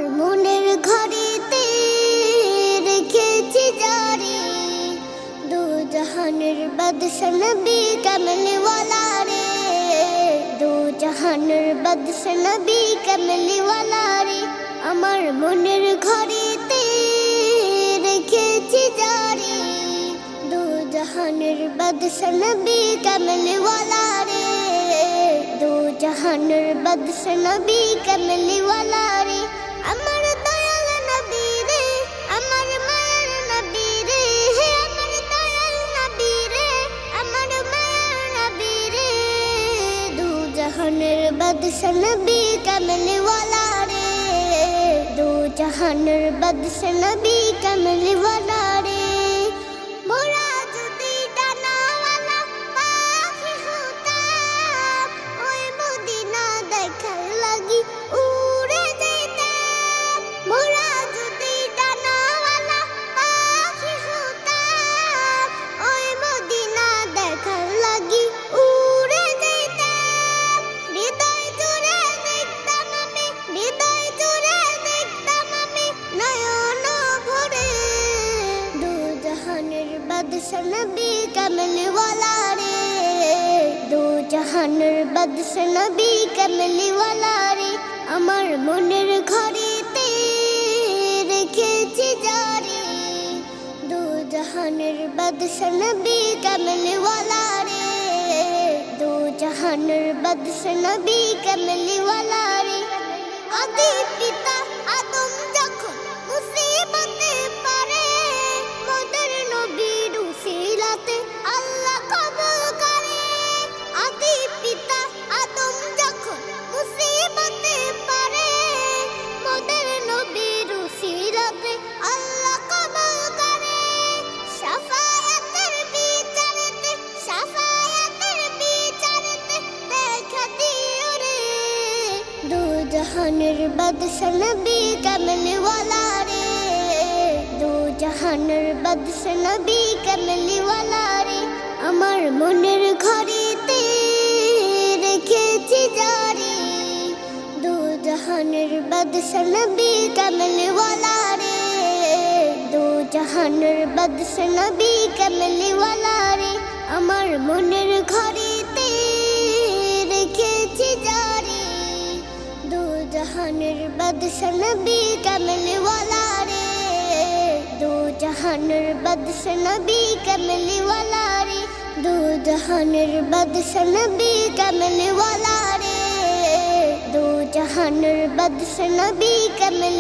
মনের ঘরেতে রেখেছি জারি দু জাহানের বাদশা নবী কামলি ওয়ালা রে দু জাহানের বাদশা নবী কামলি ওয়ালা রে আমার মনের ঘরেতে রেখেছি জারি দু জাহানের বাদশা নবী কামলি ওয়ালা রে দু জাহানের বাদশা নবী কামলি ওয়ালা রে আমার দয়াল নবী রে আমার মায়ার নবী রে আমার দয়াল নবী রে আমার মায়ার নবী রে দু জাহানের বাদশা নবী কামলি ওয়ালা রে দু জাহানের বাদশা নবী কামলি ওয়ালা রে মোরা যদি ডানাওয়ালা পাখি হতাম ওই মদিনা দেখার লাগি উড়ে যেতাম মোরা যদি ডানাওয়ালা পাখি হতাম ওই মদিনা দেখার লাগি উড়ে যেতাম হৃদয় জুড়ে দেখতাম আমি হৃদয় জুড়ে দেখতাম আমি নয়ন ভরে দু জাহানের বাদশা নবী কামলি ওয়ালা রে দু জাহানের বাদশা নবী কামলি ওয়ালা রে আমার মনের ঘরেতে রেখেছি জারি দু জাহানের বাদশা নবী কামলি ওয়ালা রে দু জাহানের বাদশা নবী কামলি ওয়ালা রে আদি পিতা আদম যখন মুসিবতে পড়ে মোদের নবীর উসিলাতে আল্লাহ কবুল করে আদি পিতা আদম যখন মুসিবতে পড়ে মোদের নবীর উসিলাতে আল্লাহ কবুল করে শাফায়াতের বিচারেতে দেখা দিও রে দু জাহানের বাদশা নবী কামলি ওয়ালা রে দু জাহানের বাদশা নবী কামলি ওয়ালা রে আমার মনের ঘরেতে রেখেছি জারি দু জাহানের বাদশা নবী কামলি ওয়ালা রে দু জাহানের বাদশা নবী কামলি ওয়ালা রে আমার মনের ঘরেতে রেখেছি জারি দু জাহানের বাদশা নবী কামলি ওয়ালা রে দু জাহানের বাদশা নবী কামলি ওয়ালা রে দু জাহানের বাদশা নবী কামলি ওয়ালা রে দু জাহানের বাদশা নবী কামলি